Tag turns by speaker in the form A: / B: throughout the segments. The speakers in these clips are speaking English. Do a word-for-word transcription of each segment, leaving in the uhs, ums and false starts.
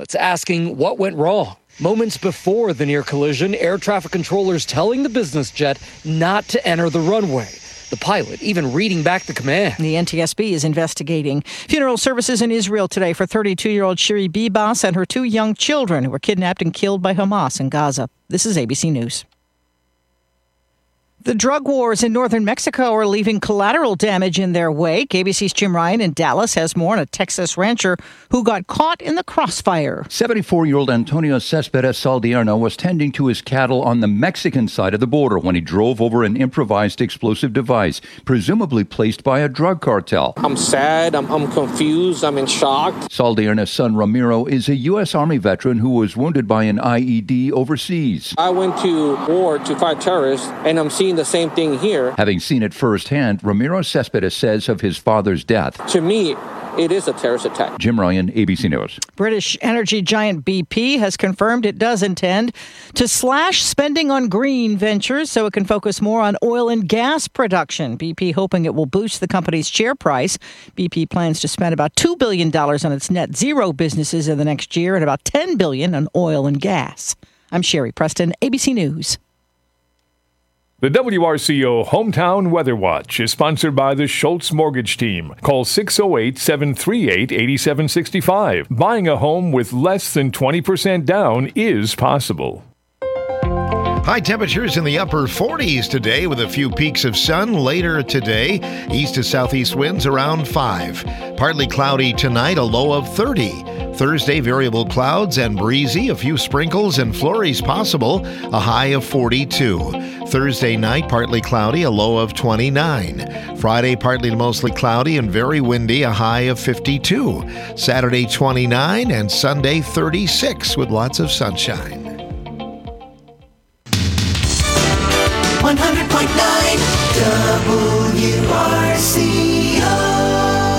A: pilots asking what went wrong. Moments before the near collision, air traffic controllers telling the business jet not to enter the runway. The pilot even reading back the command.
B: The N T S B is investigating. Funeral services in Israel today for thirty-two-year-old Shiri Bibas and her two young children who were kidnapped and killed by Hamas in Gaza. This is A B C News. The drug wars in northern Mexico are leaving collateral damage in their wake. A B C's Jim Ryan in Dallas has more on a Texas rancher who got caught in the crossfire.
C: seventy-four-year-old Antonio Cespedes Saldierna was tending to his cattle on the Mexican side of the border when he drove over an improvised explosive device, presumably placed by a drug cartel.
D: I'm sad, I'm, I'm confused, I'm in shock.
C: Saldierna's son Ramiro is a U S Army veteran who was wounded by an I E D overseas.
D: I went to war to fight terrorists, and I'm seeing the same thing here.
C: Having seen it firsthand, Ramiro Cespedes says of his father's death,
D: To me, it is a terrorist attack.
C: Jim Ryan, A B C News.
B: British energy giant B P has confirmed it does intend to slash spending on green ventures so it can focus more on oil and gas production. B P hoping it will boost the company's share price. B P plans to spend about two billion dollars on its net zero businesses in the next year and about ten billion dollars on oil and gas. I'm Sherry Preston, A B C News.
E: The W R C O Hometown Weather Watch is sponsored by the Schultz Mortgage Team. Call six oh eight, seven three eight, eight seven six five. Buying a home with less than twenty percent down is possible.
F: High temperatures in the upper forties today with a few peaks of sun later today. East to southeast winds around five. Partly cloudy tonight, a low of thirty. Thursday, variable clouds and breezy, a few sprinkles and flurries possible, a high of forty-two. Thursday night, partly cloudy, a low of twenty-nine. Friday, partly to mostly cloudy and very windy, a high of fifty-two. Saturday, twenty-nine, and Sunday, thirty-six with lots of sunshine.
G: one hundred point nine W R C O.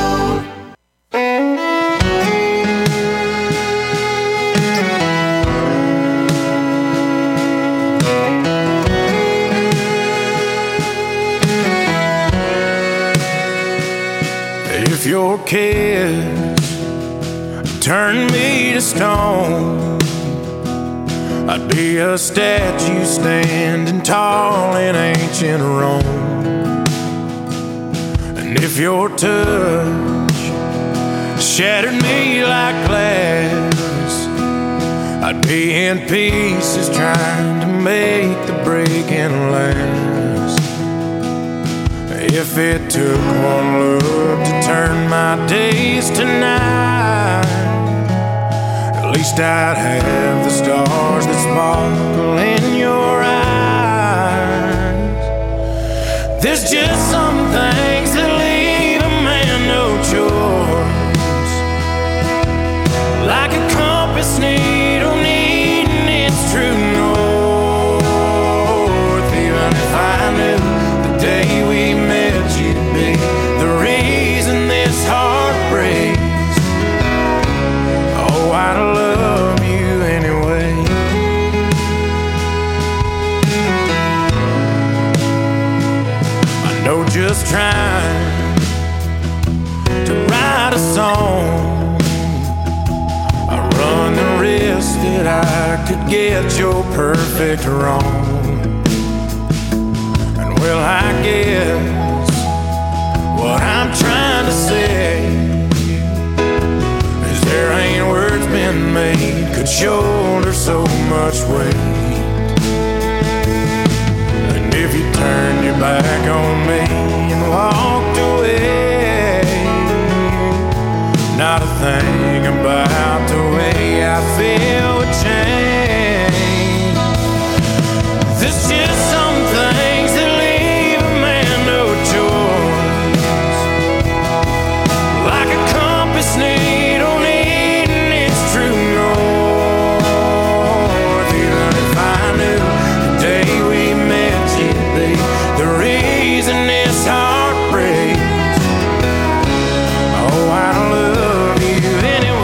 H: If your kids turn me to stone, I'd be a statue standing tall in ancient Rome. And if your touch shattered me like glass, I'd be in pieces trying to make the breaking last. If it took one look to turn my days to night, at least I'd have the stars that sparkle in your eyes. There's just some things that leave a man no choice, like a compass needle needing its true north. Even if I knew the day we met you'd be the reason this heart breaks, oh, I'd love you anyway. I know just trying to write a song, I run the risk that I could get your perfect wrong. And well, I guess what I'm trying to say is there ain't words been made could shoulder so much weight. And if you turned your back on me and walked away, not a thing about the way I feel would change. There's just some things that leave a man no choice, like a compass needle needing its true north. Even if I knew the day we met you'd be the reason this heart breaks, oh, I love you anyway.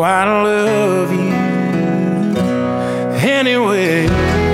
H: I love you anyway.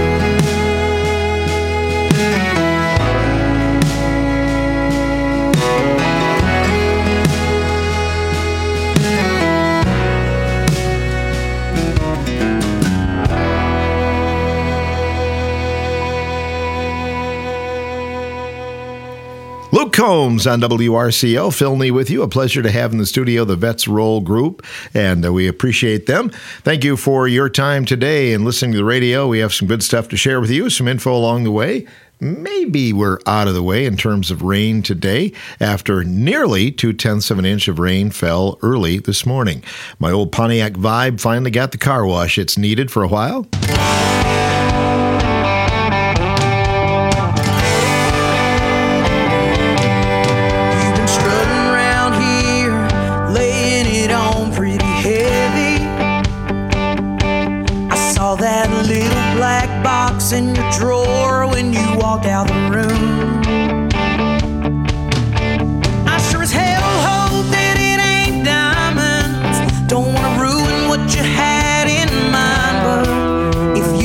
F: Luke Combs on W R C O. Phil Nee with you. A pleasure to have in the studio the Vets Roll Group, and uh, we appreciate them. Thank you for your time today and listening to the radio. We have some good stuff to share with you, some info along the way. Maybe we're out of the way in terms of rain today after nearly two-tenths of an inch of rain fell early this morning. My old Pontiac Vibe finally got the car wash it's needed for a while.
I: In your drawer when you walked out the room. I sure as hell hope that it ain't diamonds. Don't want to ruin what you had in mind, but if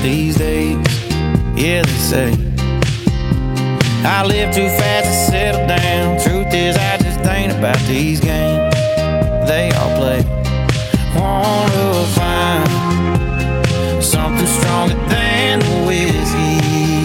H: these days. Yeah, they say I live too fast to settle down. Truth is, I just ain't about these games they all play. Wanna find something stronger than the whiskey.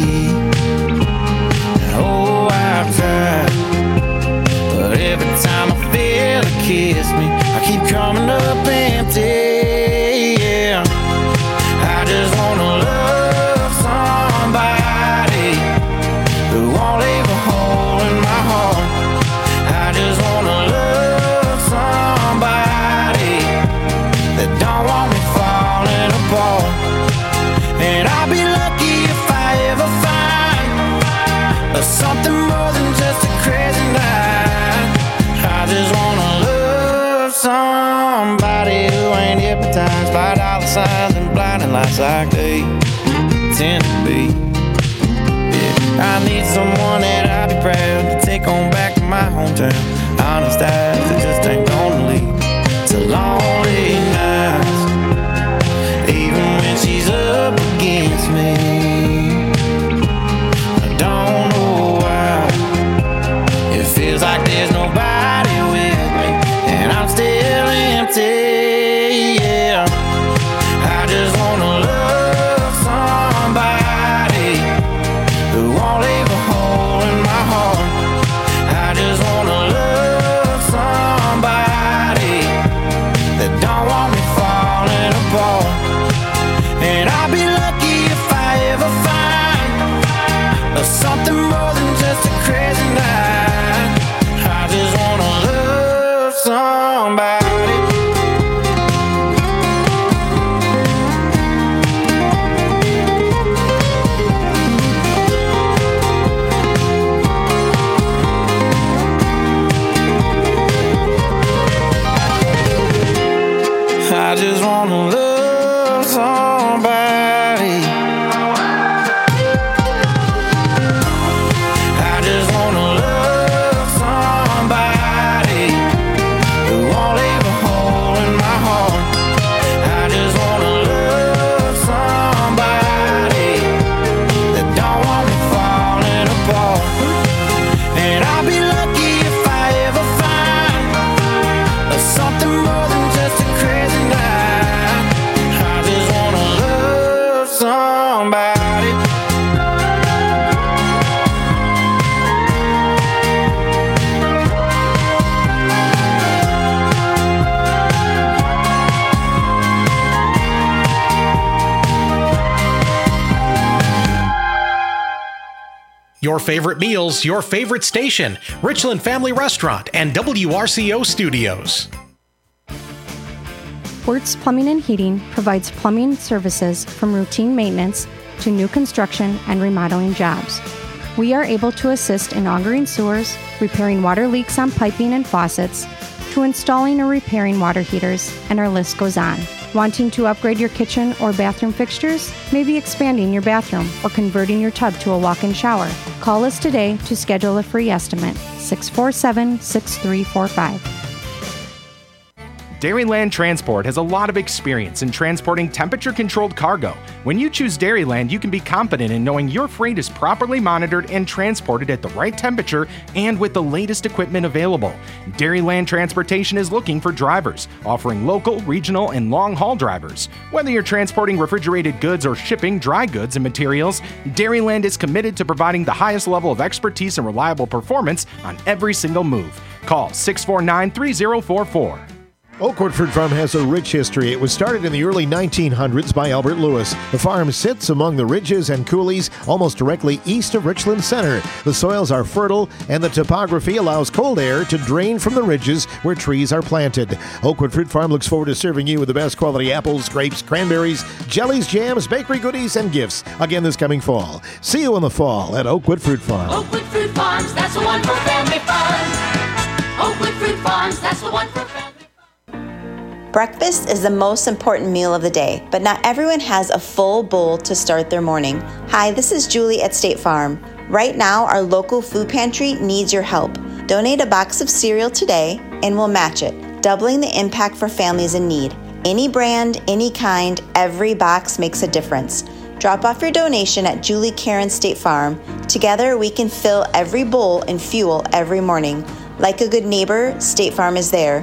H: Oh, I've tried, but every time I feel it kiss me, I keep coming up empty. Yeah, I just wanna love somebody who won't leave a hole in my heart. I just wanna love somebody that don't want me falling apart. And I'll be lucky if I ever find something more than just a crazy night. I just wanna love somebody who ain't hypnotized by dollar signs and blinding lights like they tend to be. Yeah, I need someone that I'll be proud to take on back to my hometown. Honest eyes that just ain't gonna lead to lonely nights, even when she's up against me. I don't know why it feels like there's nobody with me, and I'm still empty. Yeah, I just wanna love somebody who won't leave a hole in my heart. I just wanna love somebody that don't want me falling apart. And I'll be lucky if I ever find something more than just a crazy night. I just wanna love somebody. I just wanna love somebody. I just wanna love somebody who won't leave a hole in my heart. I just wanna love somebody that don't want me falling apart. And I'll be lucky if I ever find something more than just a crazy night. I just wanna love somebody.
J: Your favorite meals, your favorite station, Richland Family Restaurant and W R C O Studios.
K: Wertz Plumbing and Heating provides plumbing services from routine maintenance to new construction and remodeling jobs. We are able to assist in augering sewers, repairing water leaks on piping and faucets, to installing or repairing water heaters, and our list goes on. Wanting to upgrade your kitchen or bathroom fixtures? Maybe expanding your bathroom or converting your tub to a walk-in shower? Call us today to schedule a free estimate, six four seven, six three four five.
L: Dairyland Transport has a lot of experience in transporting temperature-controlled cargo. When you choose Dairyland, you can be confident in knowing your freight is properly monitored and transported at the right temperature and with the latest equipment available. Dairyland Transportation is looking for drivers, offering local, regional, and long-haul drivers. Whether you're transporting refrigerated goods or shipping dry goods and materials, Dairyland is committed to providing the highest level of expertise and reliable performance on every single move. Call six four nine, three zero four four.
F: Oakwood Fruit Farm has a rich history. It was started in the early nineteen hundreds by Albert Lewis. The farm sits among the ridges and coulees almost directly east of Richland Center. The soils are fertile, and the topography allows cold air to drain from the ridges where trees are planted. Oakwood Fruit Farm looks forward to serving you with the best quality apples, grapes, cranberries, jellies, jams, bakery goodies, and gifts again this coming fall. See you in the fall at Oakwood Fruit Farm.
G: Oakwood Fruit Farms, that's the one for family fun. Oakwood Fruit Farms, that's the one for family.
M: Breakfast is the most important meal of the day, but not everyone has a full bowl to start their morning. Hi, this is Julie at State Farm. Right now, our local food pantry needs your help. Donate a box of cereal today and we'll match it, doubling the impact for families in need. Any brand, any kind, every box makes a difference. Drop off your donation at Julie Karen State Farm. Together, we can fill every bowl and fuel every morning. Like a good neighbor, State Farm is there.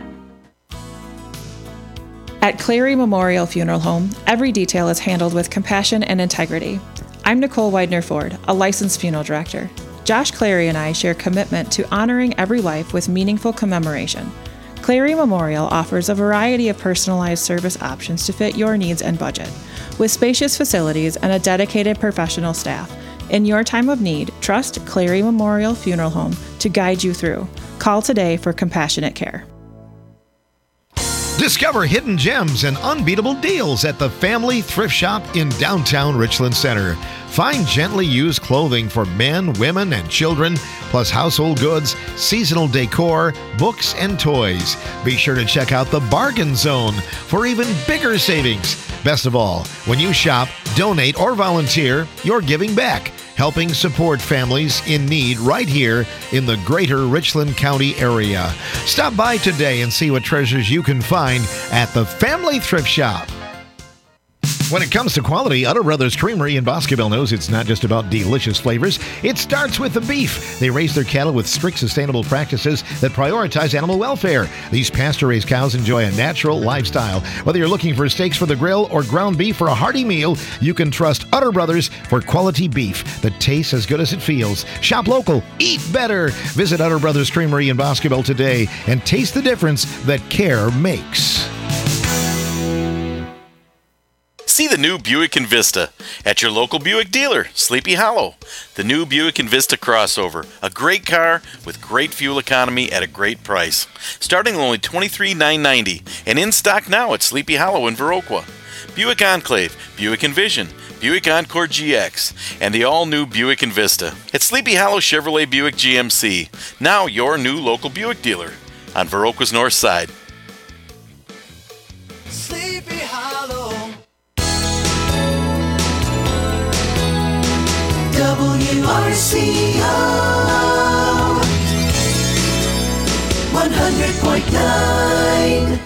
N: At Clary Memorial Funeral Home, every detail is handled with compassion and integrity. I'm Nicole Widener-Ford, a licensed funeral director. Josh Clary and I share commitment to honoring every life with meaningful commemoration. Clary Memorial offers a variety of personalized service options to fit your needs and budget. With spacious facilities and a dedicated professional staff, in your time of need, trust Clary Memorial Funeral Home to guide you through. Call today for compassionate care.
F: Discover hidden gems and unbeatable deals at the Family Thrift Shop in downtown Richland Center. Find gently used clothing for men, women, and children, plus household goods, seasonal decor, books, and toys. Be sure to check out the Bargain Zone for even bigger savings. Best of all, when you shop, donate, or volunteer, you're giving back, helping support families in need right here in the greater Richland County area. Stop by today and see what treasures you can find at the Family Thrift Shop. When it comes to quality, Utter Brothers Creamery in Boscobel knows it's not just about delicious flavors. It starts with the beef. They raise their cattle with strict sustainable practices that prioritize animal welfare. These pasture-raised cows enjoy a natural lifestyle. Whether you're looking for steaks for the grill or ground beef for a hearty meal, you can trust Utter Brothers for quality beef that tastes as good as it feels. Shop local, eat better. Visit Utter Brothers Creamery in Boscobel today and taste the difference that care makes.
O: See the new Buick Envista at your local Buick dealer, Sleepy Hollow. The new Buick Envista crossover, a great car with great fuel economy at a great price. Starting at only twenty-three thousand nine hundred ninety dollars and in stock now at Sleepy Hollow in Viroqua. Buick Enclave, Buick Envision, Buick Encore G X, and the all-new Buick Envista. At Sleepy Hollow Chevrolet Buick G M C, now your new local Buick dealer on Viroqua's north side.
I: Sleepy Hollow. W R C O one hundred point nine.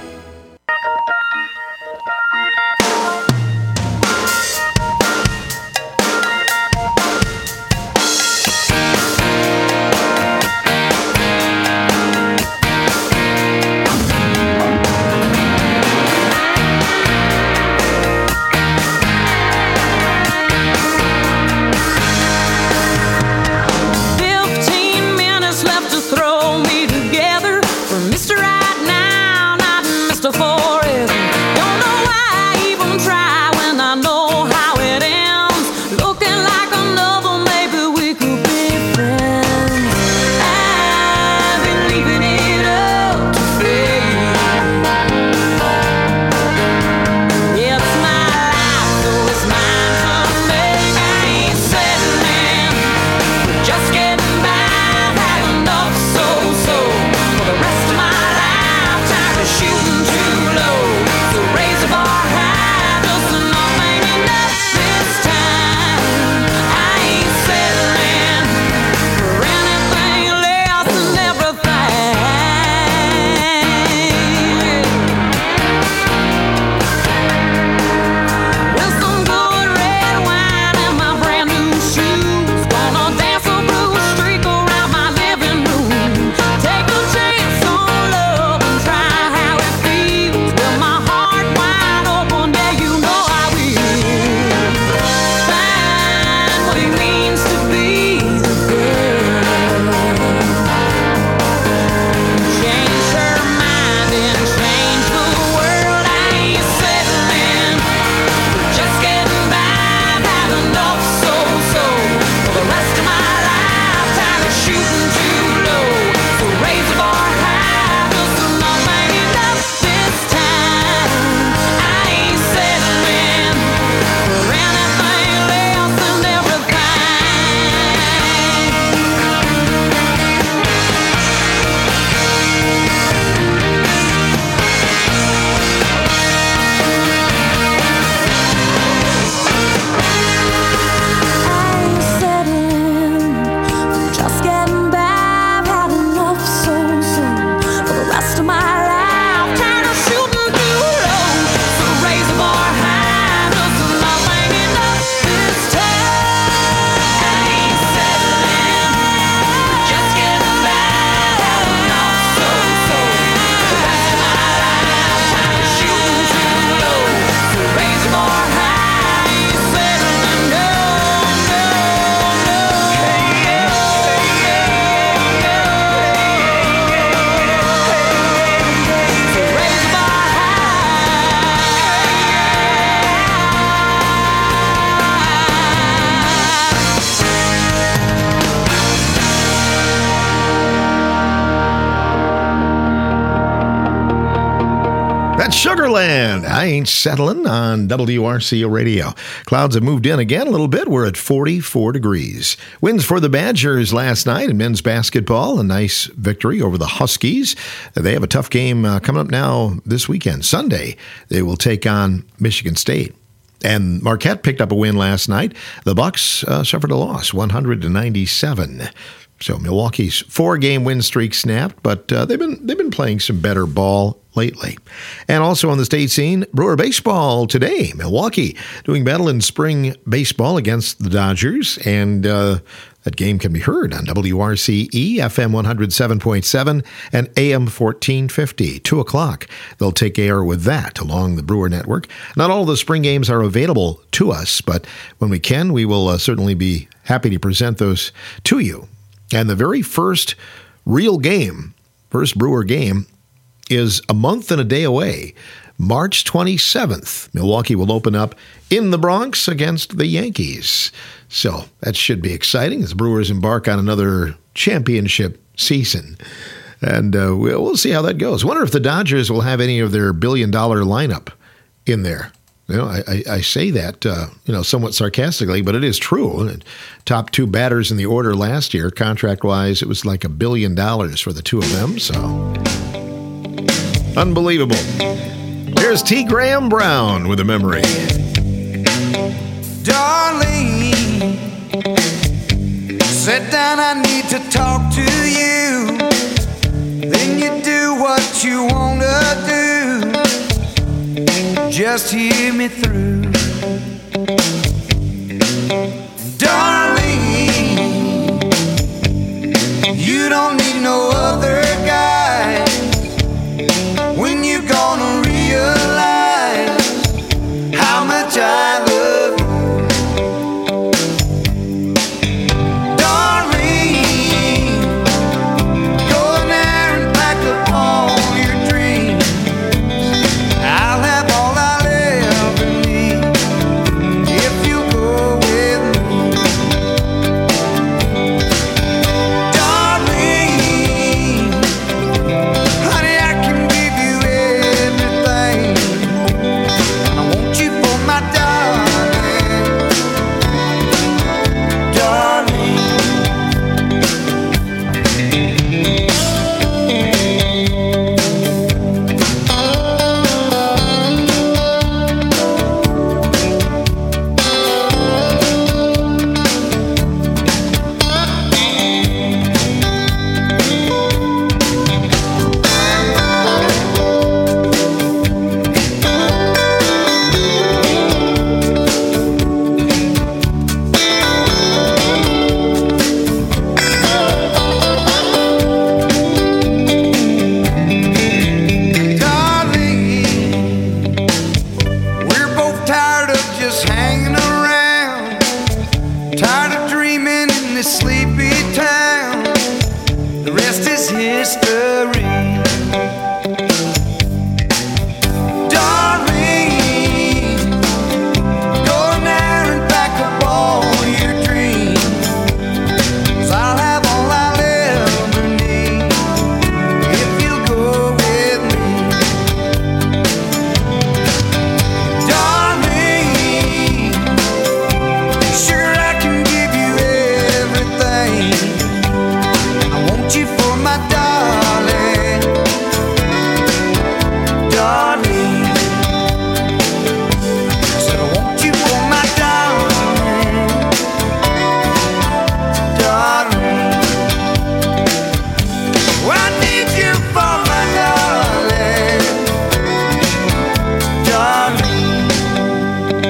I: Fifteen minutes left to throw me together for Mister Right Now.
F: That's Sugarland. I Ain't Settling on W R C O Radio. Clouds have moved in again a little bit. We're at forty-four degrees. Wins for the Badgers last night in men's basketball. A nice victory over the Huskies. They have a tough game uh, coming up now this weekend. Sunday, they will take on Michigan State. And Marquette picked up a win last night. The Bucks uh, suffered a loss, one hundred to ninety-seven. So Milwaukee's four-game win streak snapped, but uh, they've been they've been playing some better ball lately. And also on the state scene, Brewer baseball today. Milwaukee doing battle in spring baseball against the Dodgers, and uh, that game can be heard on W R C E, F M one oh seven point seven and A M fourteen fifty, two o'clock. They'll take air with that along the Brewer Network. Not all of the spring games are available to us, but when we can, we will uh, certainly be happy to present those to you. And the very first real game, first Brewer game, is a month and a day away. March twenty-seventh, Milwaukee will open up in the Bronx against the Yankees. So that should be exciting as the Brewers embark on another championship season. And uh, we'll see how that goes. I wonder if the Dodgers will have any of their billion-dollar lineup in there. You know, I, I, I say that, uh, you know, somewhat sarcastically, but it is true. Top two batters in the order last year, contract-wise, it was like a billion dollars for the two of them. So, unbelievable. Here's T. Graham Brown with a memory.
I: Darling, sit down, I need to talk to you. Then you do what you want to do. Just hear me through. Darling, you don't need no other guy. When you gonna realize how much I love you? Darling, go in there and pack up all your dreams. I'll have all I'll ever need if you go with me. Darling, honey, I can give you everything. I want you for my darling, darling. We're both tired of just hanging around, tired of dreaming in this sleepy town. The rest is history. Darling, go in there and pack up all your dreams. 'Cause I'll have all I'll ever need if you'll go with me. Darling, sure I can give you everything. I want you for my darling, darling. I said I want you for my darling, darling. Well, I need you for my darling, darling.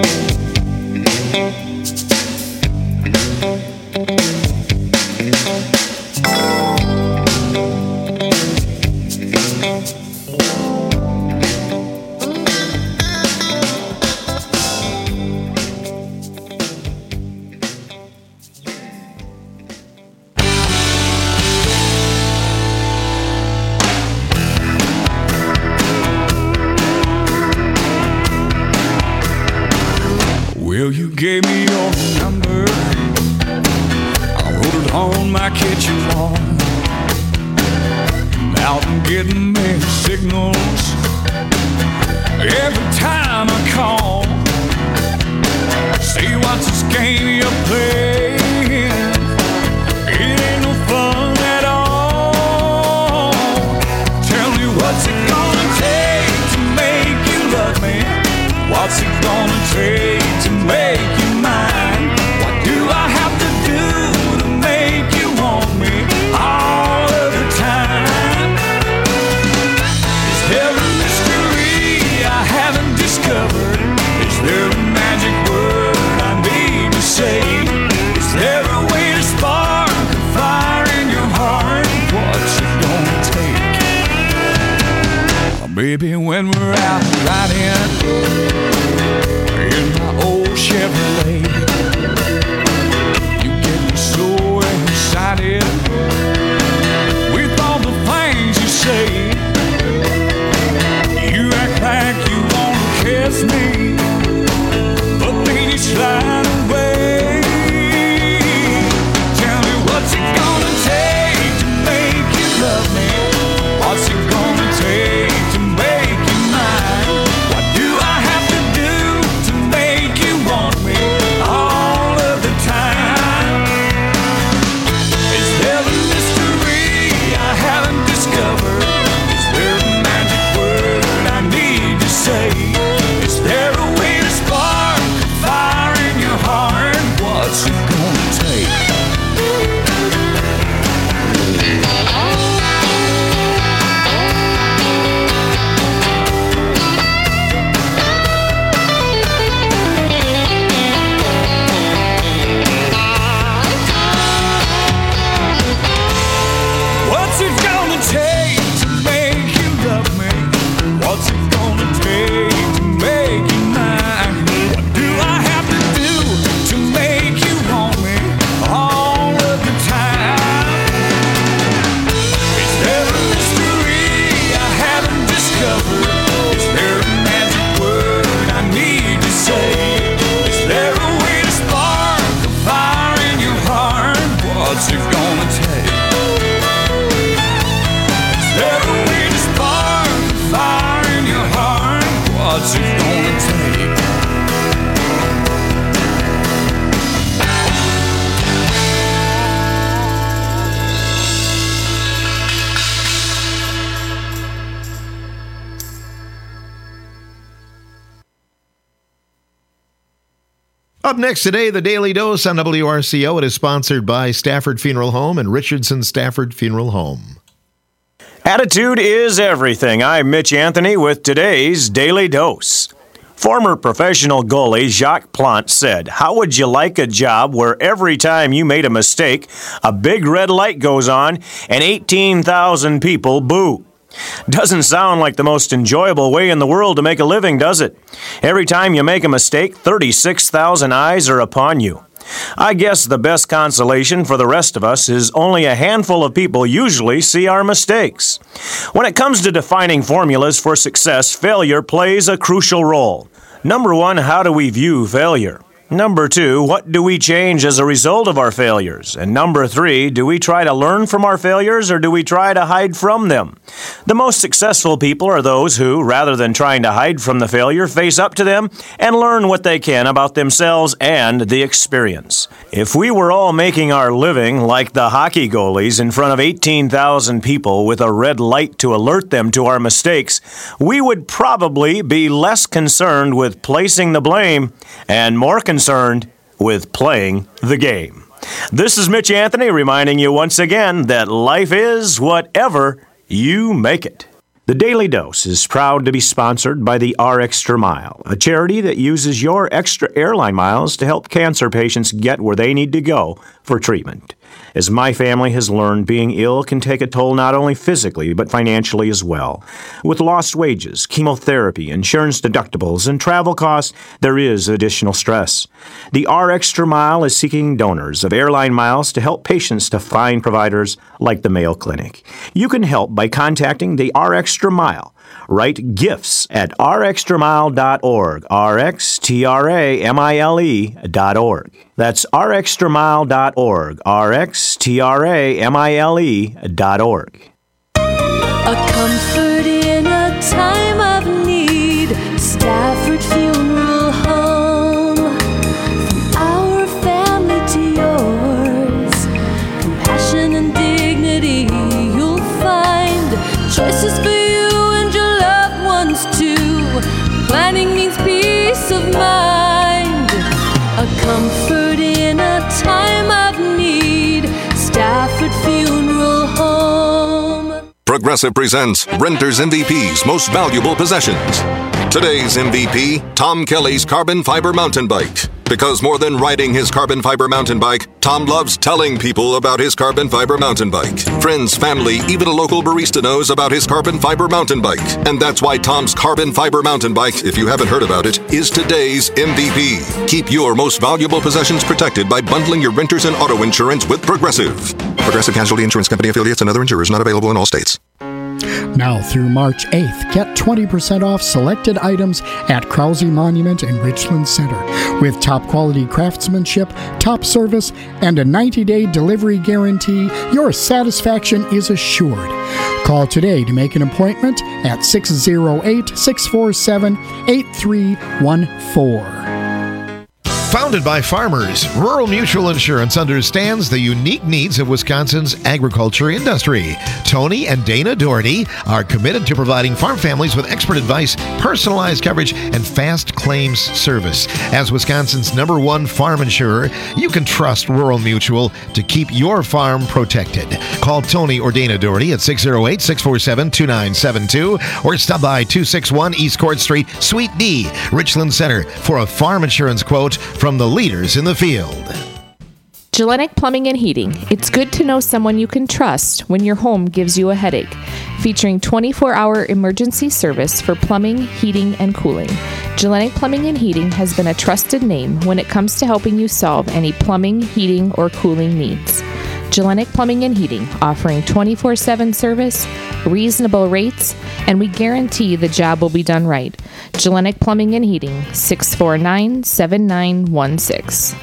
P: Well, you gave me your number. I wrote it on my kitchen wall. Out and getting me signals. every time I call. Say what's this game you're playing? It ain't no fun at all. Tell me what's it gonna take to make you love me? What's it gonna take to make you mine? What do I have to do to make you want me all of the time? Is there a mystery I haven't discovered? Is there a magic word I need to say? Is there a way to spark a fire in your heart? What's it gonna take? Oh, baby, when we're out riding in my old Chevrolet, you get me so excited with all the things you say. You act like you wanna kiss me, but then you slide away. Tell me what's it gonna take to make you love me? What's it gonna take to make you mine? What do I have to do to make you want me all of the time? Is there a mystery I haven't discovered? Is there a magic word I need to say? Is there a way to spark a fire in your heart? What's it gonna take? What's it gonna take to make you love me? What's it gonna take to make you mine? What do I have to do to make you want me all of the time? Is there a mystery I haven't discovered? Is there a magic word I need to say? Is there a way to spark a fire in your heart? What's it gonna take? Is there a way to spark a fire in your heart? What's it gonna take?
F: Up next today, the Daily Dose on W R C O. It is sponsored by Stafford Funeral Home and Richardson Stafford Funeral Home.
Q: Attitude is everything. I'm Mitch Anthony with today's Daily Dose. Former professional goalie Jacques Plante said, "How would you like a job where every time you made a mistake, a big red light goes on and eighteen thousand people boo?" Doesn't sound like the most enjoyable way in the world to make a living, does it? Every time you make a mistake, thirty-six thousand eyes are upon you. I guess the best consolation for the rest of us is only a handful of people usually see our mistakes. When it comes to defining formulas for success, failure plays a crucial role. Number one, how do we view failure? Number two, what do we change as a result of our failures? And number three, do we try to learn from our failures or do we try to hide from them? The most successful people are those who, rather than trying to hide from the failure, face up to them and learn what they can about themselves and the experience. If we were all making our living like the hockey goalies in front of eighteen thousand people with a red light to alert them to our mistakes, we would probably be less concerned with placing the blame and more concerned concerned with playing the game. This is Mitch Anthony reminding you once again that life is whatever you make it. The Daily Dose is proud to be sponsored by the R Extra Mile, a charity that uses your extra airline miles to help cancer patients get where they need to go for treatment. As my family has learned, being ill can take a toll not only physically, but financially as well. With lost wages, chemotherapy, insurance deductibles, and travel costs, there is additional stress. The R Extra Mile is seeking donors of airline miles to help patients to find providers like the Mayo Clinic. You can help by contacting the R Extra Mile. Write gifts at r extra mile dot org, R X T R A M I L E dot org. That's r extra mile dot org, R X T R A M I L E dot org.
R: A comfort in a time of need. Progressive presents Renter's M V P's Most Valuable Possessions. Today's M V P, Tom Kelly's carbon fiber mountain bike. Because more than riding his carbon fiber mountain bike, Tom loves telling people about his carbon fiber mountain bike. Friends, family, even a local barista knows about his carbon fiber mountain bike. And that's why Tom's carbon fiber mountain bike, if you haven't heard about it, is today's M V P. Keep your most valuable possessions protected by bundling your renters and auto insurance with Progressive. Progressive Casualty Insurance Company affiliates and other insurers not available in all states.
S: Now through March eighth, get twenty percent off selected items at Krause Monument in Richland Center. With top quality craftsmanship, top service, and a ninety-day delivery guarantee, your satisfaction is assured. Call today to make an appointment at six oh eight, six four seven, eight three one four.
F: Founded by farmers, Rural Mutual Insurance understands the unique needs of Wisconsin's agriculture industry. Tony and Dana Doherty are committed to providing farm families with expert advice, personalized coverage, and fast claims service. As Wisconsin's number one farm insurer, you can trust Rural Mutual to keep your farm protected. Call Tony or Dana Doherty at six oh eight, six four seven, two nine seven two or stop by two sixty-one East Court Street, Suite D, Richland Center for a farm insurance quote from the leaders in the field.
T: Gellenic Plumbing and Heating. It's good to know someone you can trust when your home gives you a headache. Featuring twenty-four hour emergency service for plumbing, heating, and cooling. Gellenic Plumbing and Heating has been a trusted name when it comes to helping you solve any plumbing, heating, or cooling needs. Gellenic Plumbing and Heating, offering twenty-four seven service, reasonable rates, and we guarantee the job will be done right. Gellenic Plumbing and Heating, six four nine, seven nine one six.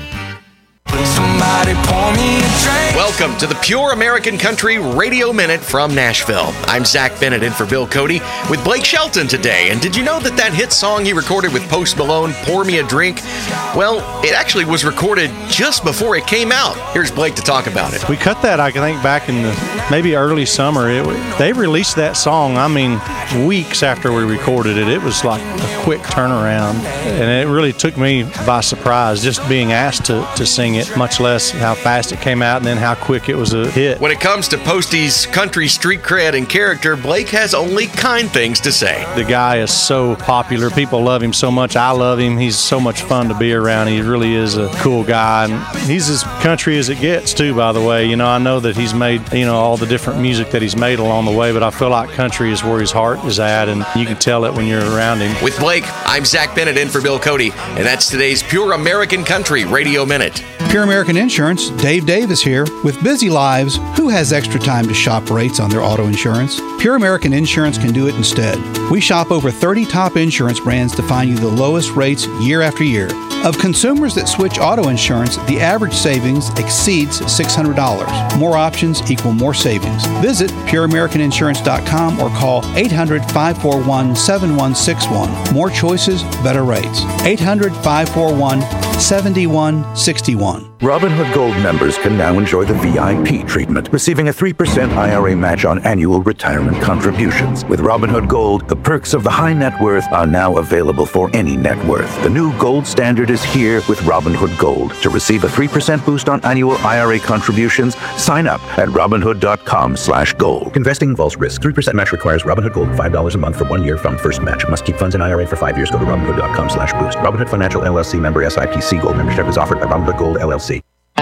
H: Somebody pour me a drink.
U: Welcome to the Pure American Country Radio Minute from Nashville. I'm Zach Bennett in for Bill Cody with Blake Shelton today. And did you know that that hit song he recorded with Post Malone, Pour Me a Drink? Well, it actually was recorded just before it came out. Here's Blake to talk about it.
V: We cut that, I think, back in the maybe early summer. It, they released that song, I mean, weeks after we recorded it. It was like a quick turnaround. And it really took me by surprise just being asked to, to sing it, much less how fast it came out and then how quick it was a hit.
U: When it comes to Posty's country street cred and character, Blake has only kind things to say.
V: The guy is so popular. People love him so much. I love him. He's so much fun to be around. He really is a cool guy. And he's as country as it gets, too, by the way. You know, I know that he's made, you know, all the different music that he's made along the way, but I feel like country is where his heart is at, and you can tell it when you're around him.
U: With Blake, I'm Zach Bennett in for Bill Cody, and that's today's Pure American Country Radio Minute.
W: Pure American Insurance, Dave Davis here. With busy lives, who has extra time to shop rates on their auto insurance? Pure American Insurance can do it instead. We shop over thirty top insurance brands to find you the lowest rates year after year. Of consumers that switch auto insurance, the average savings exceeds six hundred dollars. More options equal more savings. Visit pure american insurance dot com or call eight hundred, five four one, seven one six one. More choices, better rates. eight hundred, five four one, seven one six one.
X: Robinhood Gold members can now enjoy the V I P treatment, receiving a three percent I R A match on annual retirement contributions. With Robinhood Gold, the perks of the high net worth are now available for any net worth. The new gold standard is here with Robinhood Gold. To receive a three percent boost on annual I R A contributions, sign up at robinhood.com slash gold. Investing involves risk. three percent match requires Robinhood Gold five dollars a month for one year from first match. Must keep funds in I R A for five years. Go to robinhood.com slash boost. Robinhood Financial L L C member S I P C. Gold membership is offered by Robinhood Gold L L C.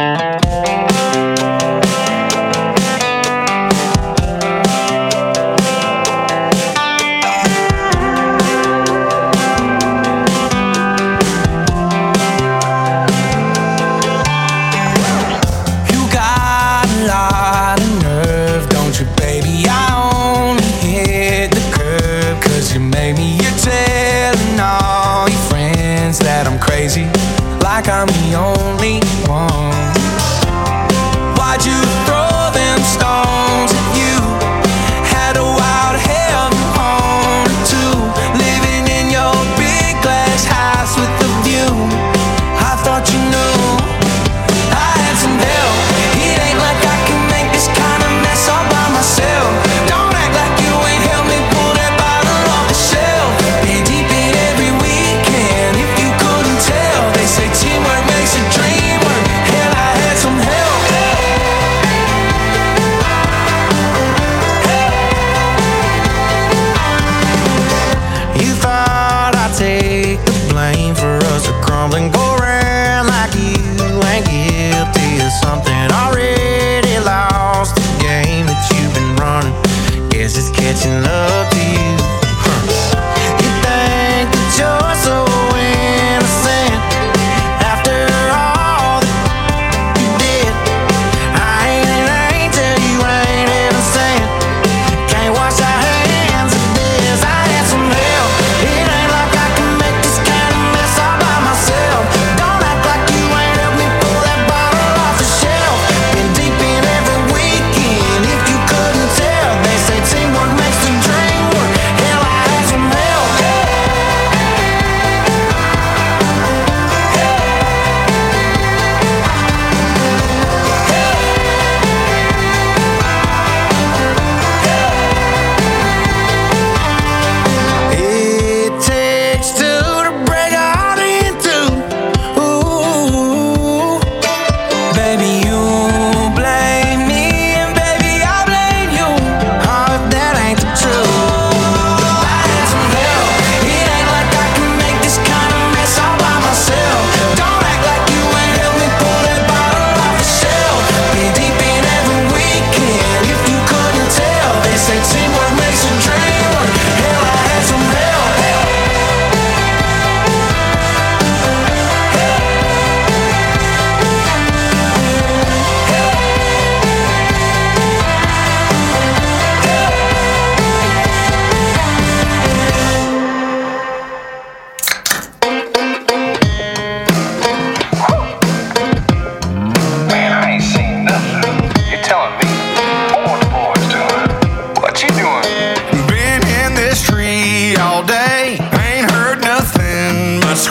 H: Like I'm the only one. Why'd you throw them stones at you? Had a wild hell of a home too. Living in your big glass house with the view. I thought you knew I had some help. It ain't like I can make this kind of mess all by myself. Don't act like you ain't helped me pull that bottle off the shelf. Been deep in every weekend. If you couldn't tell, they say teamwork makes a dream work.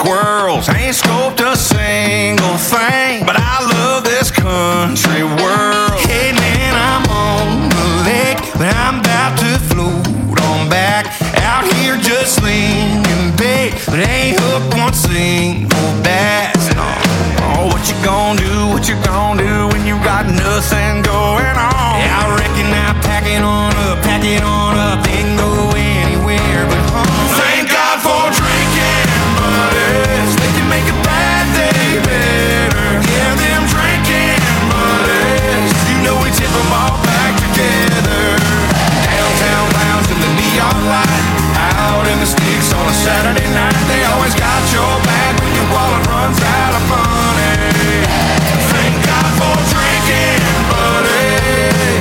I: squirrels. Ain't scoped a single thing, but I love this country world. Hey man, I'm on the lake, but I'm about to float on back. Out here just slinging bait, but ain't hooked one single bass. No. Oh, what you gonna do, what you gonna do when you got nothing going on? Yeah, I reckon I pack it on up, pack it on up, ain't go anywhere but home. Thank God for drinking buddies, they can make a bad day better. Yeah, them drinking buddies, you know we tip them all back together. Downtown lounge in the neon light, out in the sticks on a Saturday night. They always got your back when your wallet runs out of money. Thank God for drinking buddies.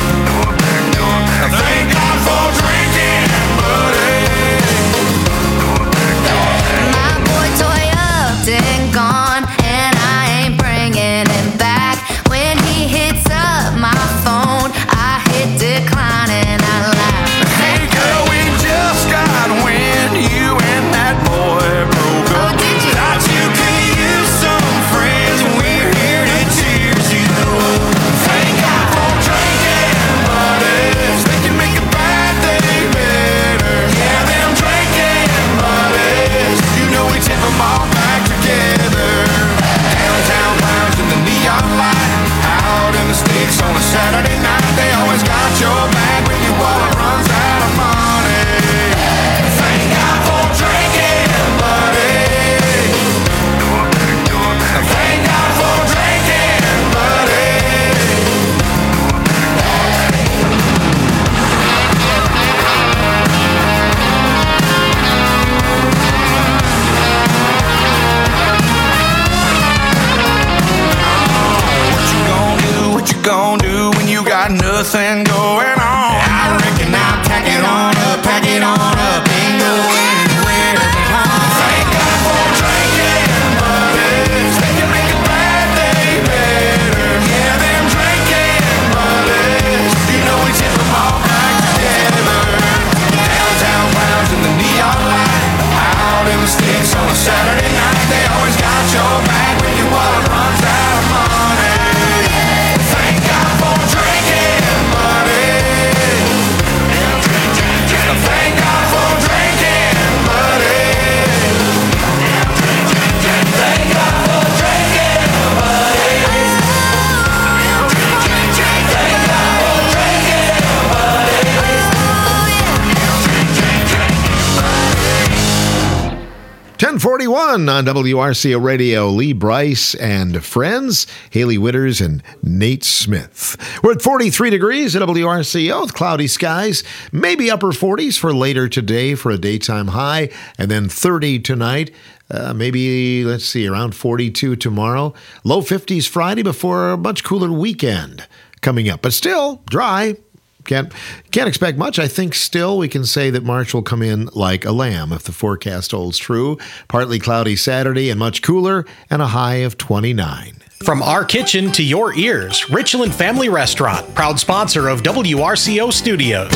I: Thank God for drinking buddies.
A: My boy toy up and gone, and I ain't bringing him back. When he hits up my phone, I hit decline and I laugh.
I: Hey girl, we just got wind, you and that boy broke up. Oh, did you? Thought you could use some friends, and we're here to cheers you up. Thank God for drinking buddies, they can make a bad day better. Yeah, them drinking buddies, you know we tip them all back together. Downtown lounge in the neon light, out in the sticks on a Saturday night. They always got your back when your wallet runs out of money. Thank God for drinking buddies. Thank God for drinking buddies. What you gonna do, what you gonna do when you got nothing going on? I reckon I'll pack it on up, pack it on up, ain't go anywhere but home. Thank God for drinking buddies, they can make a bad day better. Yeah, them drinking buddies, you know we tip them all back together. Downtown lounge in the neon light, out in the sticks on a Saturday night. They always got your back when your wallet runs out of money. Thank God for drinking buddies. Thank God for drinking buddies. Thank God for drinking buddies. Thank God for drinking buddies.
F: ten forty-one on W R C O Radio. Lee Bryce and friends, Haley Witters and Nate Smith. We're at forty-three degrees at W R C O with cloudy skies, maybe upper forties for later today for a daytime high, and then thirty tonight. Uh, maybe, let's see, around forty-two tomorrow. Low fifties Friday before a much cooler weekend coming up, but still dry. Can't can't expect much. I think still we can say that March will come in like a lamb if the forecast holds true. Partly cloudy Saturday and much cooler, and a high of twenty-nine.
J: From our kitchen to your ears, Richland Family Restaurant, proud sponsor of W R C O Studios.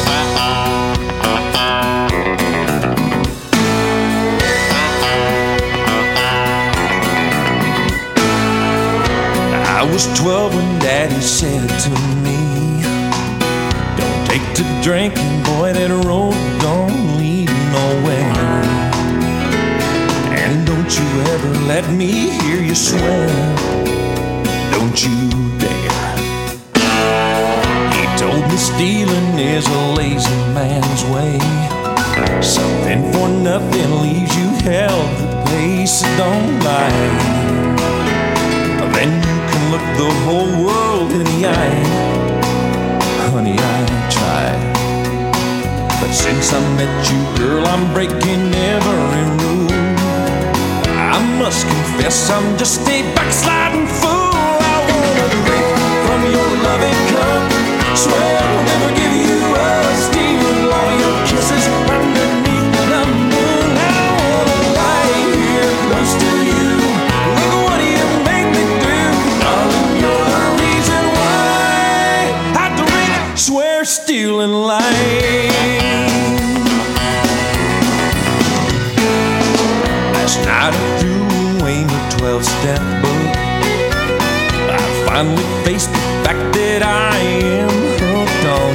P: I was twelve when Daddy said to me, don't take to drinking, boy, that road don't lead nowhere. And don't you ever let me hear you swear, don't you dare. He told me stealing is a lazy man's way. Something for nothing leaves you hell to pay, so don't lie. Then you can look the whole world in the eye. Honey, I tried, but since I met you, girl, I'm breaking every rule. I must confess I'm just a backsliding fool. I wanna drink from your loving cup, swear I'll never give you a steal. All your kisses underneath the moon. I wanna lie here close to you. Look what you make me do, darling. You're the reason why I drink, swear, steal, and lie. Last night twelve-step book. I finally faced the fact that I am hooked on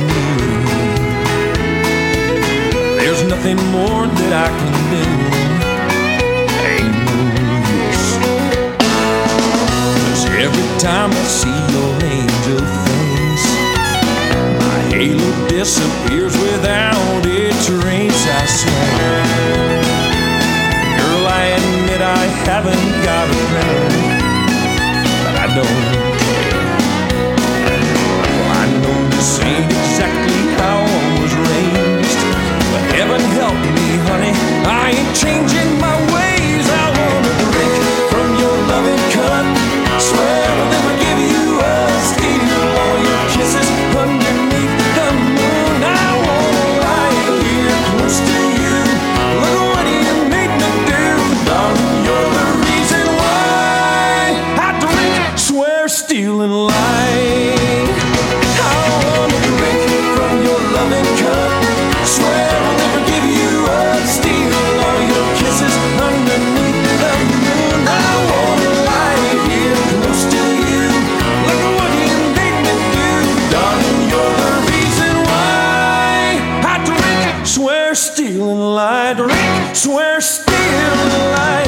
P: you. There's nothing more that I can do. Ain't no use. 'Cause every time I see your angel face, my halo disappears without a trace, I swear. Girl, I admit I haven't got a plan, but I don't care. Well, I know this ain't exactly how I was raised, but heaven help me, honey, I ain't changing my ways. I wanna drink from your loving cup, swear I'll never give you up, steal all your kisses underneath the moon. I wanna lie here close to you, look what you made me do. Darling, you're the reason why I drink, swear, steal, and lie. I wanna drink from your loving cup, swear I'll never give you up, steal all your kisses underneath the moon. I wanna lie here close to you, look what you made me do. Darling, you're the reason why I drink, swear, steal, and lie. Drink, swear, steal, and lie.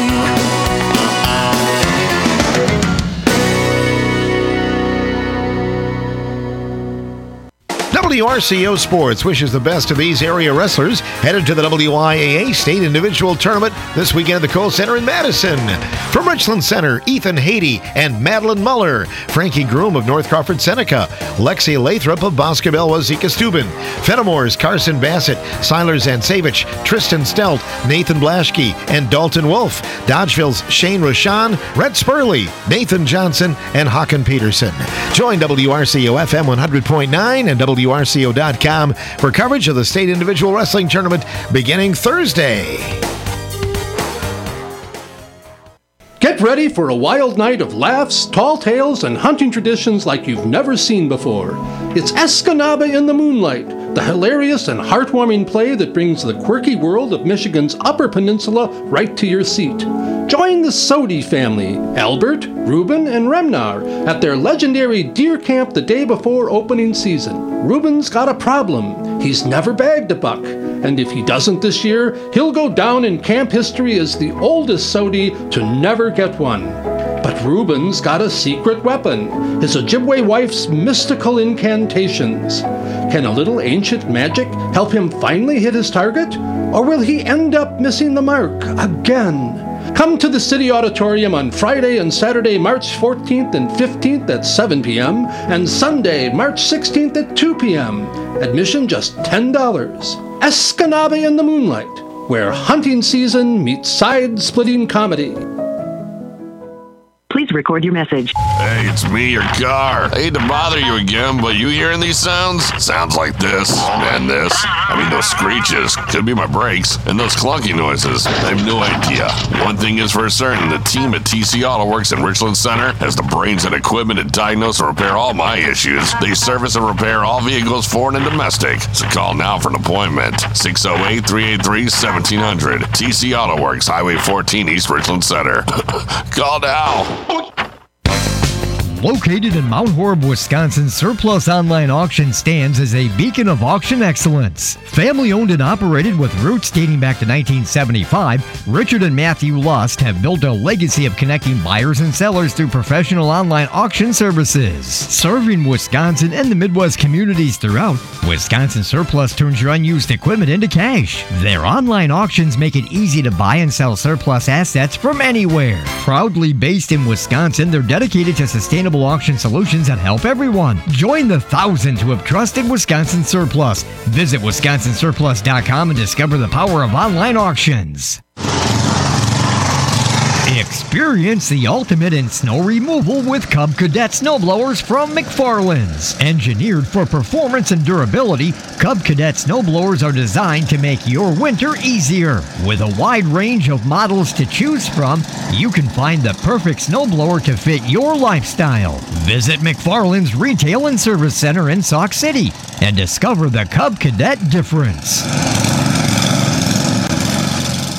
F: W R C O Sports wishes the best to these area wrestlers headed to the W I A A State Individual Tournament this weekend at the Kohl Center in Madison. From Richland Center, Ethan Haiti and Madeline Muller, Frankie Groom of North Crawford Seneca, Lexi Lathrop of Boscobel Wazeeka Steuben, Fenimore's Carson Bassett, Siler Zansevich, Tristan Stelt, Nathan Blaschke, and Dalton Wolf, Dodgeville's Shane Rashan, Rhett Spurley, Nathan Johnson, and Hakan Peterson. Join W R C O F M one hundred point nine and W R C O dot com for coverage of the State Individual Wrestling Tournament beginning Thursday.
B: Get ready for a wild night of laughs, tall tales, and hunting traditions like you've never seen before. It's Escanaba in the Moonlight, the hilarious and heartwarming play that brings the quirky world of Michigan's Upper Peninsula right to your seat. Join the Sodi family, Albert, Reuben, and Remnar, at their legendary deer camp the day before opening season. Reuben's got a problem. He's never bagged a buck, and if he doesn't this year, he'll go down in camp history as the oldest Sodi to never get one. But Reuben's got a secret weapon, his Ojibwe wife's mystical incantations. Can a little ancient magic help him finally hit his target? Or will he end up missing the mark again? Come to the City Auditorium on Friday and Saturday, March fourteenth and fifteenth at seven p.m. and Sunday, March sixteenth at two p.m. Admission just ten dollars. Escanaba in the Moonlight, where hunting season meets side-splitting comedy.
C: Please record your message.
D: Hey, it's me, your car. I hate to bother you again, but you hearing these sounds? Sounds like this and this. I mean, those screeches. Could be my brakes. And those clunky noises. I have no idea. One thing is for certain, the team at T C Auto Works in Richland Center has the brains and equipment to diagnose and repair all my issues. They service and repair all vehicles, foreign and domestic. So call now for an appointment. six oh eight, three eight three, one seven hundred. T C Auto Works, Highway fourteen, East Richland Center. Call now.
E: Located in Mount Horeb, Wisconsin, Surplus Online Auction stands as a beacon of auction excellence. Family owned and operated with roots dating back to nineteen seventy-five, Richard and Matthew Lust have built a legacy of connecting buyers and sellers through professional online auction services. Serving Wisconsin and the Midwest communities throughout, Wisconsin Surplus turns your unused equipment into cash. Their online auctions make it easy to buy and sell surplus assets from anywhere. Proudly based in Wisconsin, they're dedicated to sustainable auction solutions that help everyone. Join the thousands who have trusted Wisconsin Surplus. Visit wisconsin surplus dot com and discover the power of online auctions. Experience the ultimate in snow removal with Cub Cadet snowblowers from McFarland's. Engineered for performance and durability, Cub Cadet snowblowers are designed to make your winter easier. With a wide range of models to choose from, you can find the perfect snowblower to fit your lifestyle. Visit McFarland's Retail and Service Center in Sauk City and discover the Cub Cadet difference.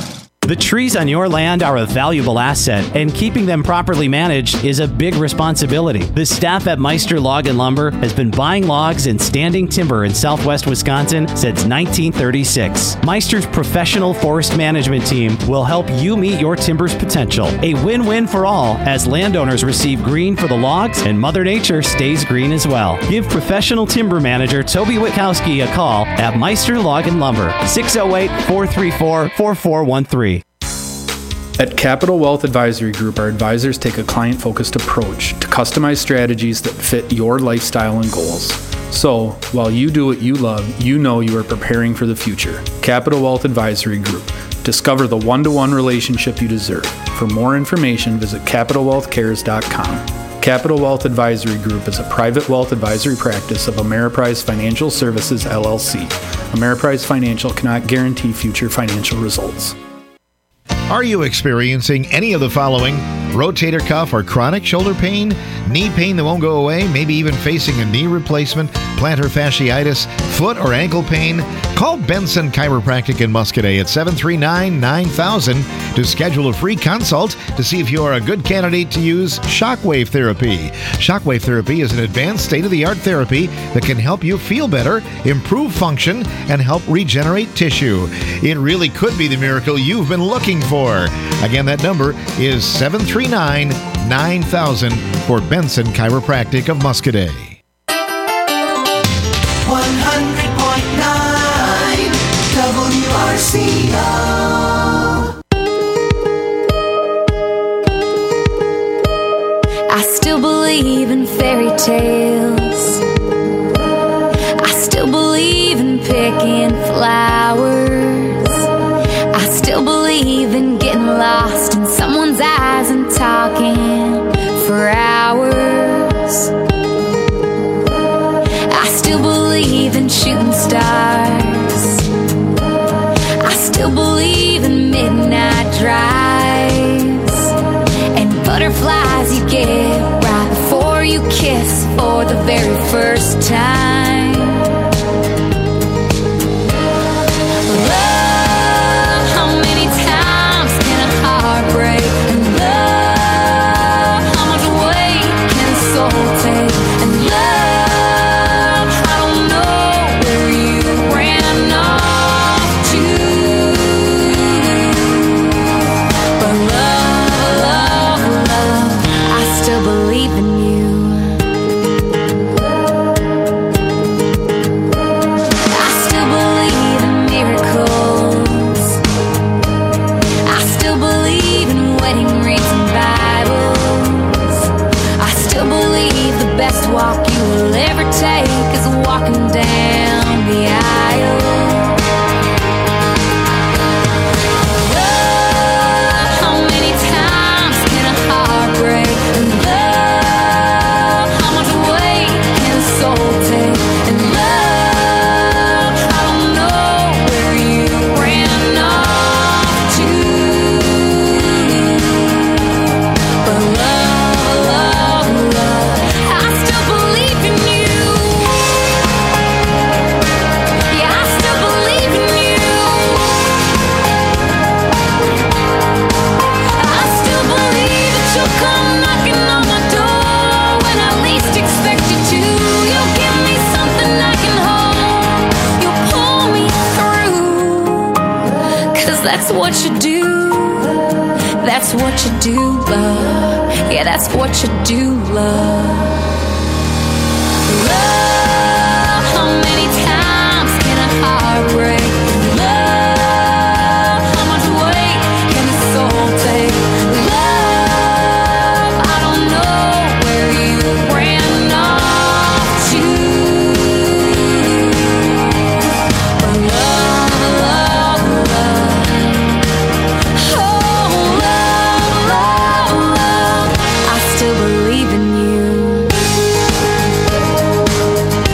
C: The trees on your land are a valuable asset, and keeping them properly managed is a big responsibility. The staff at Meister Log and Lumber has been buying logs and standing timber in southwest Wisconsin since nineteen thirty-six. Meister's professional forest management team will help you meet your timber's potential. A win-win for all, as landowners receive green for the logs and Mother Nature stays green as well. Give professional timber manager Toby Witkowski a call at Meister Log and Lumber, six oh eight, four three four, four four one three.
G: At Capital Wealth Advisory Group, our advisors take a client-focused approach to customize strategies that fit your lifestyle and goals. So, while you do what you love, you know you are preparing for the future. Capital Wealth Advisory Group. Discover the one-to-one relationship you deserve. For more information, visit capital wealth cares dot com. Capital Wealth Advisory Group is a private wealth advisory practice of Ameriprise Financial Services, L L C. Ameriprise Financial cannot guarantee future financial results.
F: Are you experiencing any of the following? Rotator cuff or chronic shoulder pain? Knee pain that won't go away? Maybe even facing a knee replacement? Plantar fasciitis? Foot or ankle pain? Call Benson Chiropractic in Muscadet at seven three nine, nine thousand to schedule a free consult to see if you are a good candidate to use shockwave therapy. Shockwave therapy is an advanced state-of-the-art therapy that can help you feel better, improve function, and help regenerate tissue. It really could be the miracle you've been looking for. Again, that number is seven three nine, nine thousand for Benson Chiropractic of Muscadet.
I: one hundred point nine W R C O.
A: I still believe in fairy tales. I still believe in picking flowers. I still believe in getting lost in someone's eyes and talking for hours. I still believe in shooting stars. I still believe in midnight drives and butterflies you get right before you kiss for the very first time. Love, how many times can a heart break? And love, how much weight can a soul take? And love, I don't know where you ran off to. But love, love, love, I still believe in you. I still believe in miracles. I still believe in wedding rings and Bibles. I still believe the best walk you will ever take is walking down the aisle. Love, how many times can a heart break? And love, how much weight can a soul take? And love, I don't know where you ran off to. But love, love, love, I still believe in you. Yeah, I still believe in you. I still believe that you'll come knocking on my door when I least expect you to. You'll give me something I can hold. You'll pull me through. Cause that's what you do. That's what you do, love. Yeah, that's what you do, love. Love, how many times can a heart break? Love, how much weight can a soul take? Love, I don't know where you ran off to. But love, love, love, oh, love, love, love, I still believe in you.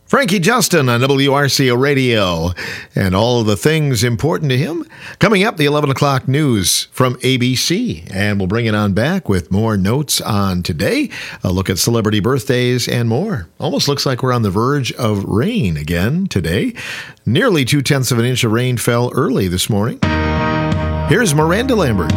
F: Frankie Justin on W R C O Radio and all of the things important to him. Coming up, the eleven o'clock news from A B C. And we'll bring it on back with more notes on today, a look at celebrity birthdays and more. Almost looks like we're on the verge of rain again today. Nearly two-tenths of an inch of rain fell early this morning. Here's Miranda Lambert.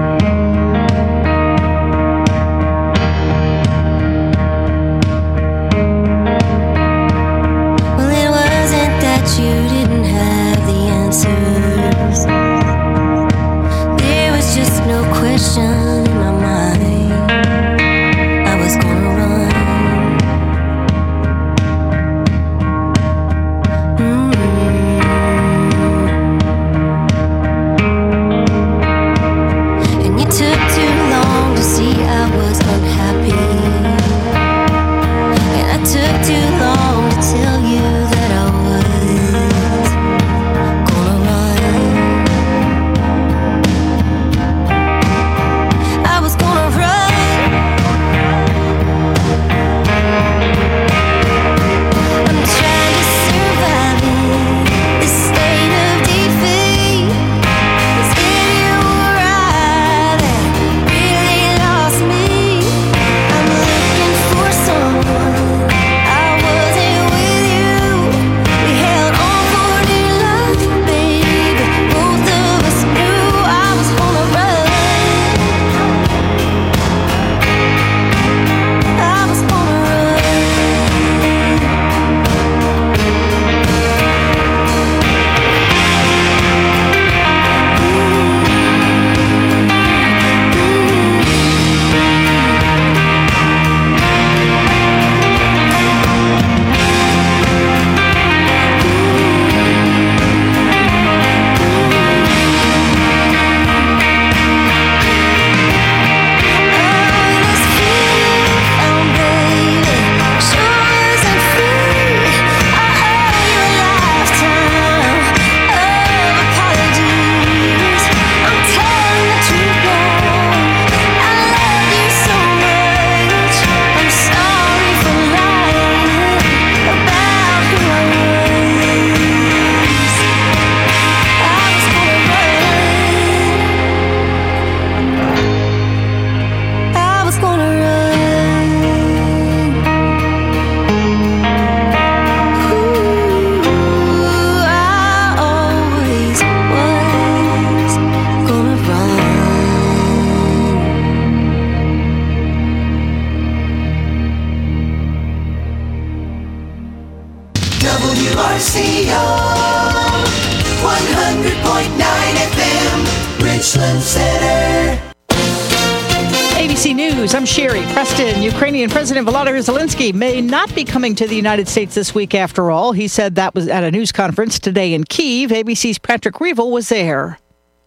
K: A B C News, I'm Sherry Preston. Ukrainian President Volodymyr Zelensky may not be coming to the United States this week after all. He said that was at a news conference today in Kyiv. A B C's Patrick Revel was there.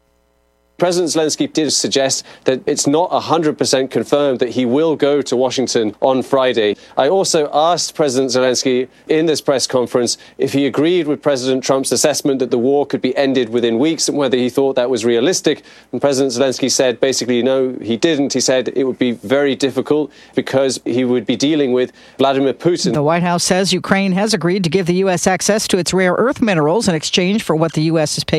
L: President Zelensky did suggest that it's not one hundred percent confirmed that he will go to Washington on Friday. I also asked President Zelensky in this press conference if he agreed with President Trump's assessment that the war could be ended within weeks and whether he thought that was realistic. And President Zelensky said basically no, he didn't. He said it would be very difficult because he would be dealing with Vladimir Putin.
K: The White House says Ukraine has agreed to give the U S access to its rare earth minerals in exchange for what the U S is paying